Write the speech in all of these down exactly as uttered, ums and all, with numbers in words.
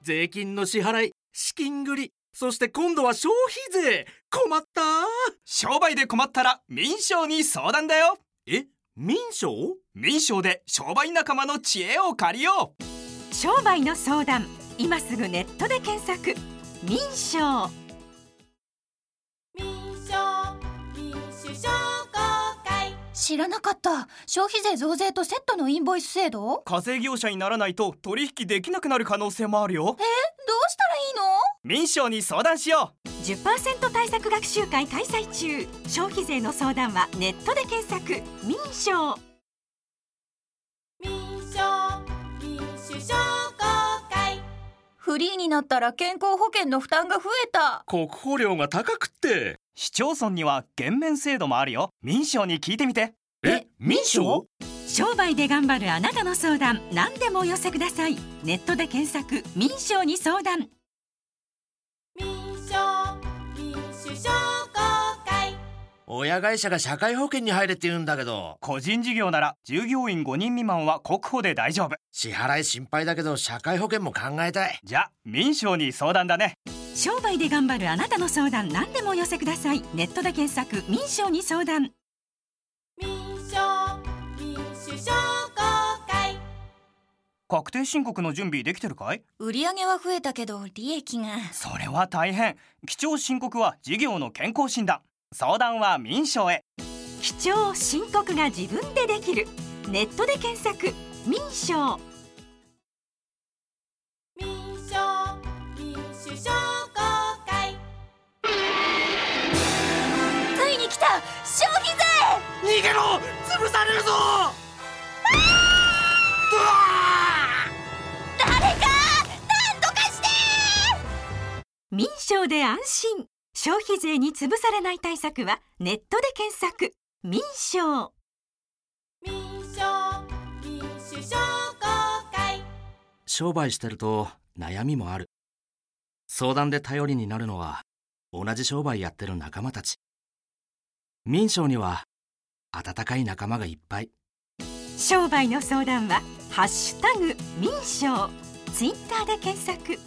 税金の支払い、資金繰り、そして今度は消費税。困った。 商売で困ったら民商に相談だよ。 え、民商？ 民商で商売仲間の知恵を借りよう。商売の相談、今すぐネットで検索。民商。 民商、民主商工会。 知らなかった。消費税増税とセットのインボイス制度？ 課税業者にならないと取引できなくなる可能性もあるよ。 え、どうしたらいいの？ 民商に相談しよう。 じゅっパーセント 対策学習会開催中。消費税の相談はネットで検索。民商。 民商、民主商工会。 フリーになったら健康保険の負担が増えた。 国保料が高くって。 市町村には減免制度もあるよ。民商に聞いてみて。 え、民商？ 商売で頑張るあなたの相談、何でもお寄せください。ネットで検索。民商に相談。 民商、民主商工会。 親会社が社会保険に入れって言うんだけど。 個人事業なら従業員ごにん未満は国保で大丈夫。 支払い心配だけど社会保険も考えたい。 じゃ、民商に相談だね。 商売で頑張るあなたの相談、何でもお寄せください。ネットで検索。民商に相談。 民商、民主商工会。 確定申告の準備できてるかい？ 売上は増えたけど利益が。 それは大変。基調申告は事業の健康診断。相談は民商へ。 基調申告が自分でできる。ネットで検索。民商。 民商、民主商工会。 ついに来た、消費税。 逃げろ、潰されるぞ。 誰か何とかして。 民商で安心。消費税に潰されない対策はネットで検索。民商。 民商、民主商工会。 商売してると悩みもある。相談で頼りになるのは同じ商売やってる仲間たち。民商には温かい仲間がいっぱい。 商売の相談はハッシュタグ民商。ツイッターで検索。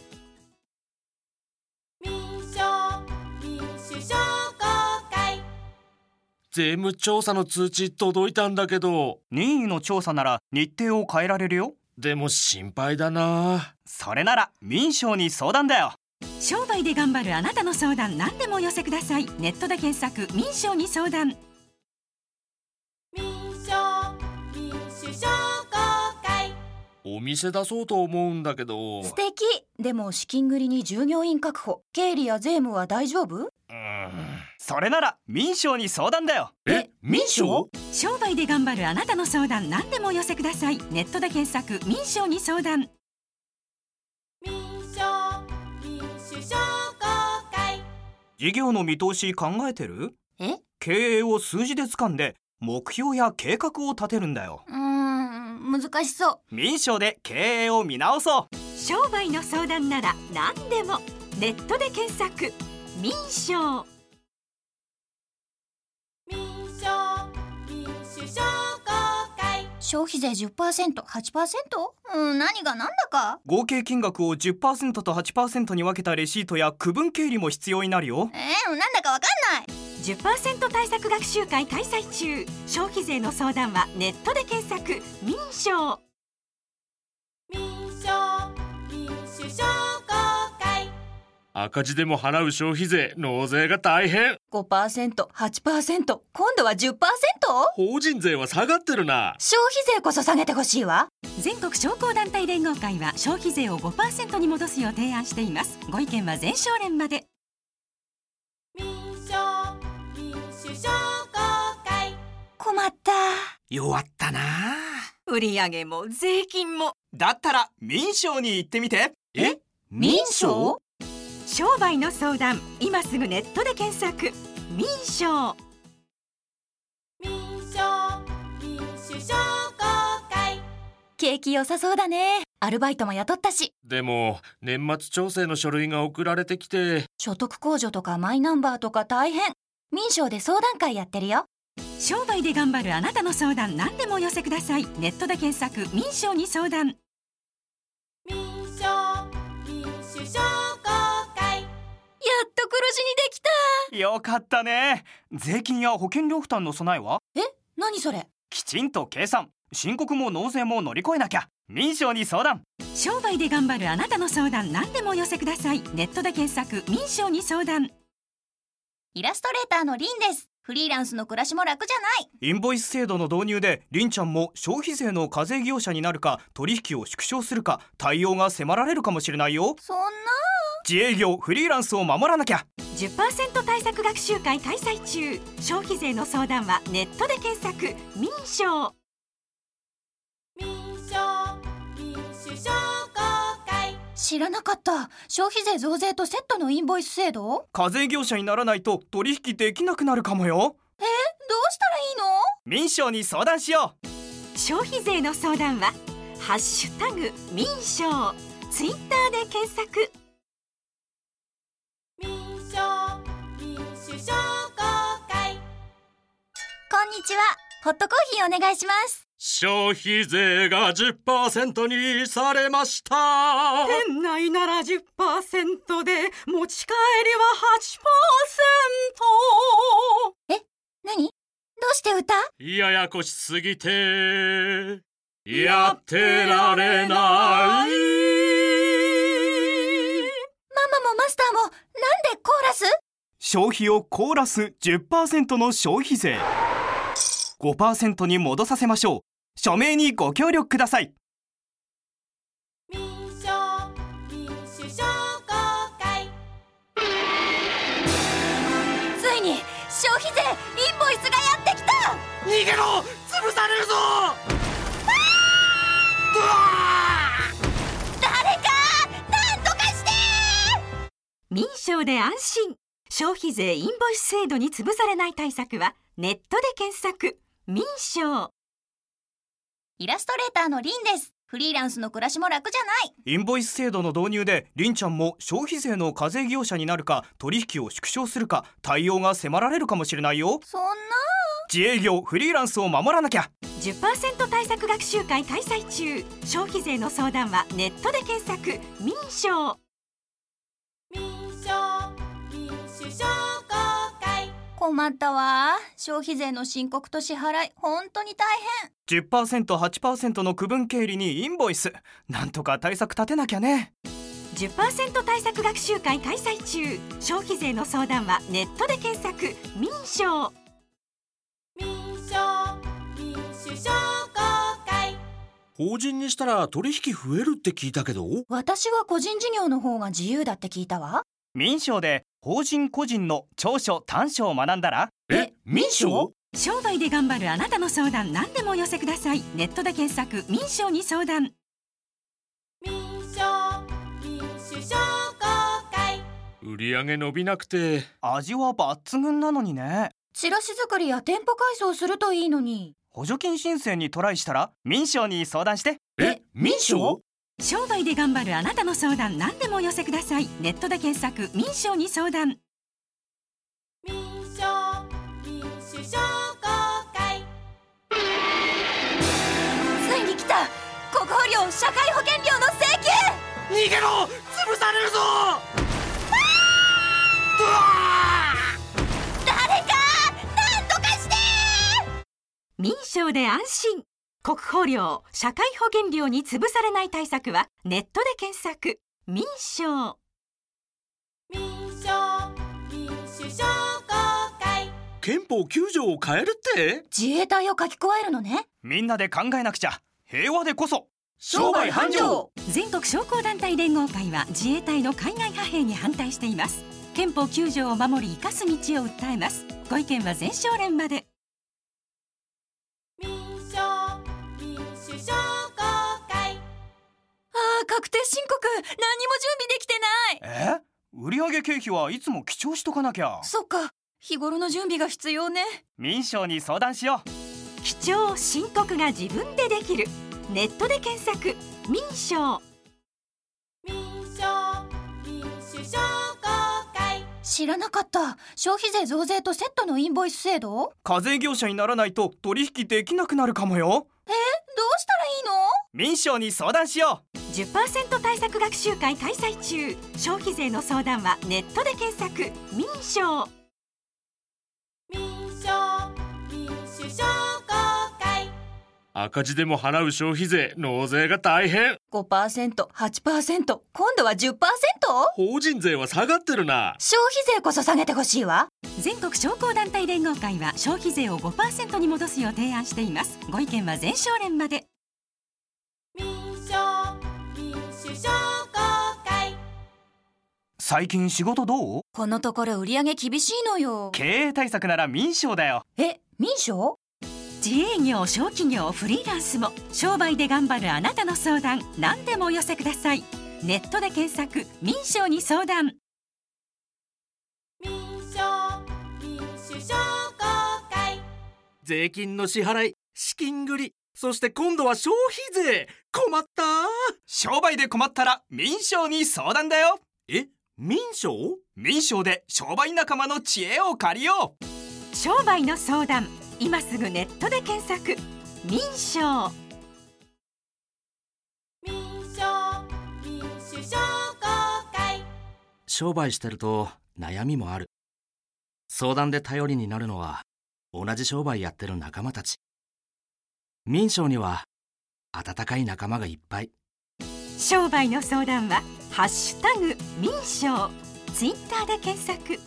民商、民主商工会。 税務調査の通知届いたんだけど。 任意の調査なら日程を変えられるよ。 でも心配だな。 それなら民商に相談だよ。 商売で頑張るあなたの相談、何でもお寄せください。ネットで検索。民商に相談。 民商、民主商工会。 お店出そうと思うんだけど。 素敵。でも資金繰りに従業員確保、経理や税務は大丈夫？うーん、それなら民商に相談だよ。 え、民商？ 商売で頑張るあなたの相談、何でもお寄せください。ネットで検索。民商に相談。 民商、民主商工会。 事業の見通し考えてる？ え？ 経営を数字で掴んで目標や計画を立てるんだよ。 ーん、難しそう。 民商で経営を見直そう。 商売の相談なら何でも。ネットで検索。民商。 民商、民主商工会。 消費税 じゅっパーセント、はちパーセント？ うん、何が何だか。 合計金額を じゅっパーセント と はちパーセント に分けたレシートや区分経理も必要になるよ。 えー、なんだかわかんない。 じゅっパーセント 対策学習会開催中。消費税の相談はネットで検索。民商。 民商、民主商工会。 赤字でも払う消費税、納税が大変。 ごパーセント、はちパーセント、今度は じゅっパーセント？ 法人税は下がってるな。 消費税こそ下げてほしいわ。 全国商工団体連合会は消費税を ごパーセント に戻すよう提案しています。ご意見は全商連まで。 民商、民主商工会。 困った。 弱ったな。 売上も税金も。 だったら民商に行ってみて。 え？ 民商？ 商売の相談、今すぐネットで検索。民商。 民商、民主商工会。 景気良さそうだね。アルバイトも雇ったし。 でも年末調整の書類が送られてきて。 所得控除とかマイナンバーとか大変。民商で相談会やってるよ。 商売で頑張るあなたの相談、何でもお寄せください。ネットで検索。民商に相談。 民商、民黒字にできた。 よかったね。税金や保険料負担の備えは？ え、何それ？ きちんと計算、申告も納税も乗り越えなきゃ。民商に相談。 商売で頑張るあなたの相談、何でもお寄せください。ネットで検索、民商に相談。 イラストレーターのリンです。フリーランスの暮らしも楽じゃない。 インボイス制度の導入でリンちゃんも消費税の課税業者になるか、取引を縮小するか、対応が迫られるかもしれないよ。 そんな。 自営業フリーランスを守らなきゃ。 じゅっパーセント 対策学習会開催中。消費税の相談はネットで検索、民商。 民商民主商工会。 知らなかった。消費税増税とセットのインボイス制度？ 課税業者にならないと取引できなくなるかもよ。 え、どうしたらいいの？ 民商に相談しよう。消費税の相談はハッシュタグ民商、ツイッターで検索。 民商民主商工会。 こんにちは。ホットコーヒーお願いします。 消費税が じゅっパーセント にされました。 店内なら じゅっパーセント で持ち帰りは はちパーセント。 え、何？どうして歌？ ややこしすぎてやってられない。 ママもマスターもなんでコーラス？ 消費をコーラス じゅっパーセント の消費税 ごパーセント に戻させましょう。署名にご協力ください。 民商民主商工会。 ついに消費税インボイスがやってきた。 逃げろ、潰されるぞ。 誰かなんとかして。 民商で安心。消費税インボイス制度に潰されない対策はネットで検索、民商。 イラストレーターのリンです。フリーランスの暮らしも楽じゃない。 インボイス制度の導入でリンちゃんも消費税の課税業者になるか、取引を縮小するか、対応が迫られるかもしれないよ。 そんな。 自営業フリーランスを守らなきゃ。 じゅっパーセント 対策学習会開催中。消費税の相談はネットで検索、民商。 民商民主商工会。 困ったわ。消費税の申告と支払い、本当に大変。 じゅっパーセント、はちパーセント の区分経理にインボイス、なんとか対策立てなきゃね。 じゅっパーセント 対策学習会開催中。消費税の相談はネットで検索、民商。 民商民主商工会。 法人にしたら取引増えるって聞いたけど。 私は個人事業の方が自由だって聞いたわ。 民商で法人個人の長所短所を学んだら。 え、民商？ 商売で頑張るあなたの相談、何でもお寄せください。ネットで検索、民商に相談。 民商民主商工会。 売り上げ伸びなくて。 味は抜群なのにね。 チラシ作りや店舗改装するといいのに。 補助金申請にトライしたら民商に相談して。 え、民商？ 商売で頑張るあなたの相談、何でもお寄せください。ネットで検索、民商に相談。 民商民主商工会。 ついに来た。国保料、社会保険料の請求。 逃げろ、潰されるぞ。 誰かなんとかして。 民商で安心。国保料、社会保険料に潰されない対策はネットで検索、民商。 民商民主商工会。 憲法きゅう条を変えるって？ 自衛隊を書き加えるのね。 みんなで考えなくちゃ。平和でこそ商売繁盛。 全国商工団体連合会は自衛隊の海外派兵に反対しています。憲法きゅう条を守り生かす道を訴えます。ご意見は全商連まで。 民商民主商工会。 ああ、確定申告、何にも準備できてない。 え？売上経費はいつも記帳しとかなきゃ。 そっか、日頃の準備が必要ね。 民商に相談しよう。 記帳申告が自分でできる。ネットで検索、民商。 民商民主商工会。 知らなかった。消費税増税とセットのインボイス制度？ 課税業者にならないと取引できなくなるかもよ。 え、どうしたらいいの？ 民商に相談しよう。 じゅっパーセント 対策学習会開催中。消費税の相談はネットで検索。民商民商民主商工会。 赤字でも払う消費税、納税が大変。 ごパーセント、はちパーセント、今度は じゅっパーセント？ 法人税は下がってるな。 消費税こそ下げてほしいわ。 全国商工団体連合会は消費税を ごパーセント に戻すよう提案しています。ご意見は全商連まで。 民商民主商工会。 最近仕事どう？ このところ売り上げ厳しいのよ。 経営対策なら民商だよ。 え、民商？ 自営業、小企業、フリーランスも商売で頑張るあなたの相談、何でもお寄せください。ネットで検索。民商に相談。 民商民主商工会。 税金の支払い、資金繰り、そして今度は消費税。困った。 商売で困ったら民商に相談だよ。 え、民商？ 民商で商売仲間の知恵を借りよう。 商売の相談、今すぐネットで検索。民商民商民主商工会。 商売してると悩みもある。相談で頼りになるのは同じ商売やってる仲間たち。民商には温かい仲間がいっぱい。 商売の相談はハッシュタグ民商、ツイッターで検索。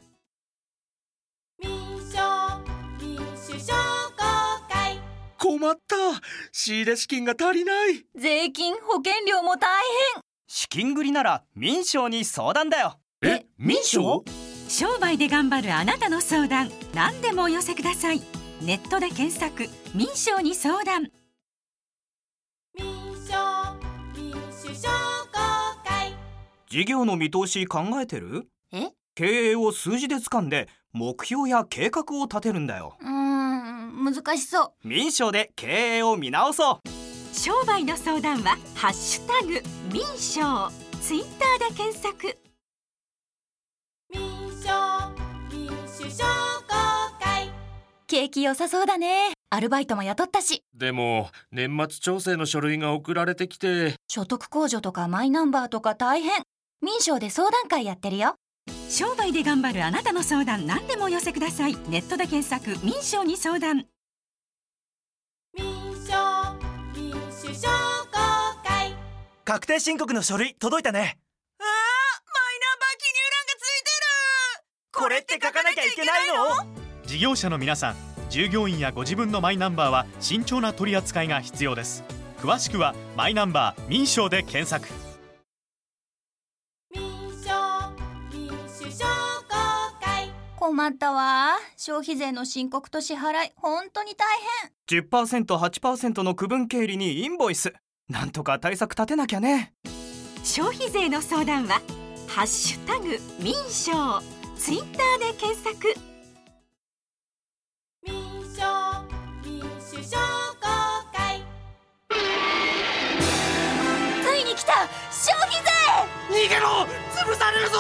民商民主商工会。 困った。仕入れ資金が足りない。 税金、保険料も大変。 資金繰りなら民商に相談だよ。 え、民商？ 商売で頑張るあなたの相談、何でもお寄せください。ネットで検索。民商に相談。 民商民主商工会。 事業の見通し考えてる？ え？ 経営を数字で掴んで目標や計画を立てるんだよ。 うーん、難しそう。 民商で経営を見直そう。 商売の相談はハッシュタグ民商、ツイッターで検索。 民商民主商工会。 景気良さそうだね。アルバイトも雇ったし。 でも年末調整の書類が送られてきて。 所得控除とかマイナンバーとか大変。民商で相談会やってるよ。 商売で頑張るあなたの相談、何でもお寄せください。ネットで検索。民商に相談。 民商民主商工会。 確定申告の書類届いたね。あー、マイナンバー記入欄がついてる。これって書かなきゃいけないの？ 事業者の皆さん、従業員やご自分のマイナンバーは慎重な取り扱いが必要です。詳しくはマイナンバー民商で検索。 民商民主商工会。 困ったわ。消費税の申告と支払い、本当に大変。 じゅっパーセント、はちパーセント の区分経理にインボイス。なんとか対策立てなきゃね。 消費税の相談はハッシュタグ民商、ツイッターで検索。 民商民主商工会。 ついに来た、消費税。 逃げろ、潰されるぞ。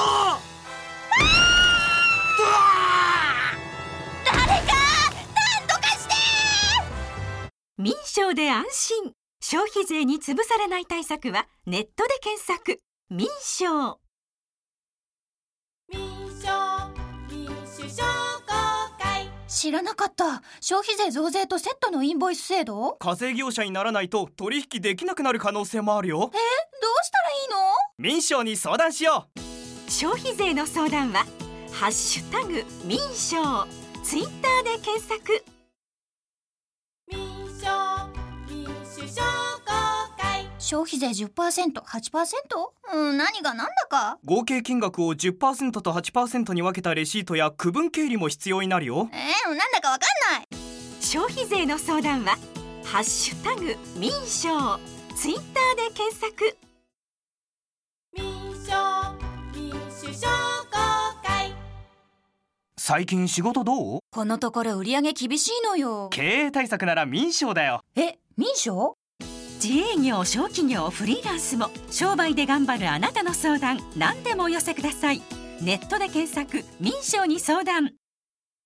誰か何とかして。 民商で安心。消費税に潰されない対策はネットで検索。民商民商民主商工会。 知らなかった。消費税増税とセットのインボイス制度？ 課税業者にならないと取引できなくなる可能性もあるよ。 え、どうしたらいいの？ 民商に相談しよう。消費税の相談はハッシュタグ民商、ツイッターで検索。 民商民主商工会。 消費税 じゅっパーセント、はちパーセント？ うん、何が何だか。 合計金額を じゅっパーセント と はちパーセント に分けたレシートや区分経理も必要になるよ。 えー、なんだかわかんない。 消費税の相談はハッシュタグ民商、ツイッターで検索。 民商民主商工会。 最近仕事どう？ このところ売り上げ厳しいのよ。 経営対策なら民商だよ。 え、民商？ 自営業、小企業、フリーランスも商売で頑張るあなたの相談、何でもお寄せください。ネットで検索。民商に相談。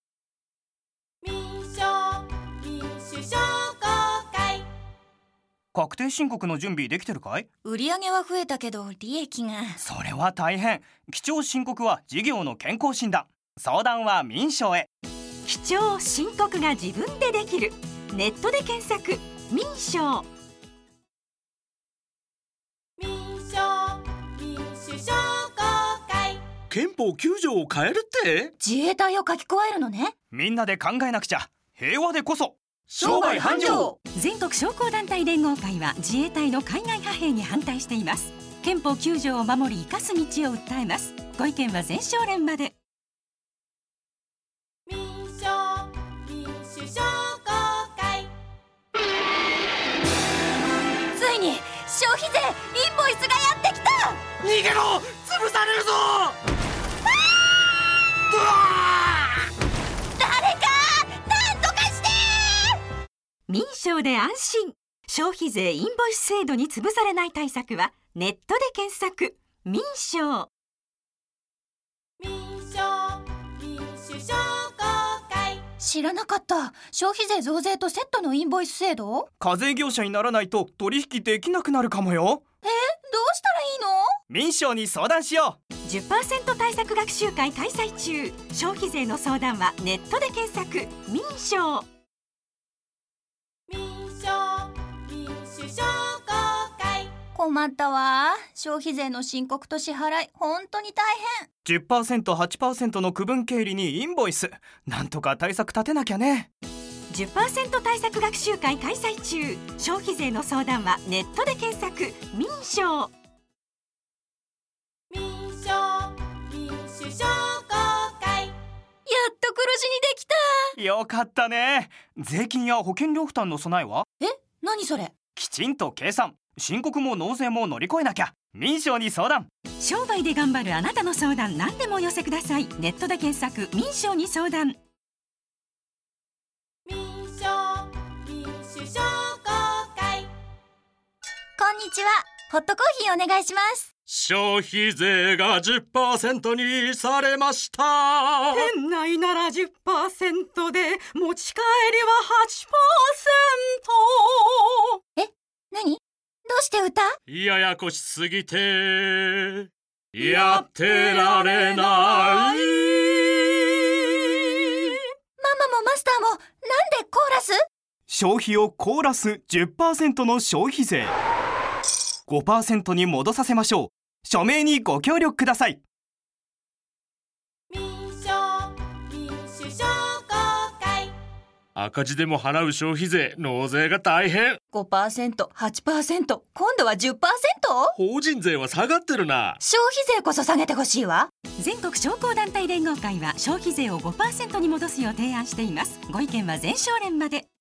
民商民主商工会。 確定申告の準備できてるかい？ 売上は増えたけど利益が。 それは大変。基調申告は事業の健康診断、相談は民商へ。 基調申告が自分でできる。ネットで検索民商。 民商民主商工会。 憲法きゅう条を変えるって？ 自衛隊を書き加えるのね。 みんなで考えなくちゃ。平和でこそ商売繁盛。 全国商工団体連合会は自衛隊の海外派兵に反対しています。憲法きゅう条を守り生かす道を訴えます。ご意見は全商連まで。 民商民主商工会。 ついに消費税インボイスがやってきた。 逃げろ！潰されるぞ！ 誰かなんとかして。 民商で安心。消費税インボイス制度に潰されない対策はネットで検索民商。 民商民主商工会。 知らなかった。消費税増税とセットのインボイス制度。 課税業者にならないと取引できなくなるかもよ。 え、どうしたらいいの？ 民商に相談しよう。 じゅっパーセント 対策学習会開催中。消費税の相談はネットで検索民商。 民商民主商工会。 困ったわ。消費税の申告と支払い本当に大変。 じゅっパーセント、はちパーセント の区分経理にインボイス。なんとか対策立てなきゃね。 じゅっパーセント 対策学習会開催中。消費税の相談はネットで検索民商。 民商民主商工会。 やっと黒字にできた。 よかったね。税金や保険料負担の備えは？ え、何それ？ きちんと計算、申告も納税も乗り越えなきゃ。民商に相談。 商売で頑張るあなたの相談、何でもお寄せください。ネットで検索民商に相談。 民商民主商工会。 こんにちは。ホットコーヒーお願いします。 消費税が じゅっパーセント にされました。 店内なら じゅっパーセント で持ち帰りは はちパーセント。 え、何？どうして歌？ ややこしすぎてやってられない。 ママもマスターもなんでコーラス？ 消費をコーラス じゅっパーセント の消費税 ごパーセント に戻させましょう。署名にご協力ください。 民商民主商工会。 赤字でも払う消費税、納税が大変。 ごパーセント、はちパーセント、今度は じゅっパーセント？ 法人税は下がってるな。 消費税こそ下げてほしいわ。 全国商工団体連合会は消費税を ごパーセント に戻すよう提案しています。ご意見は全商連まで。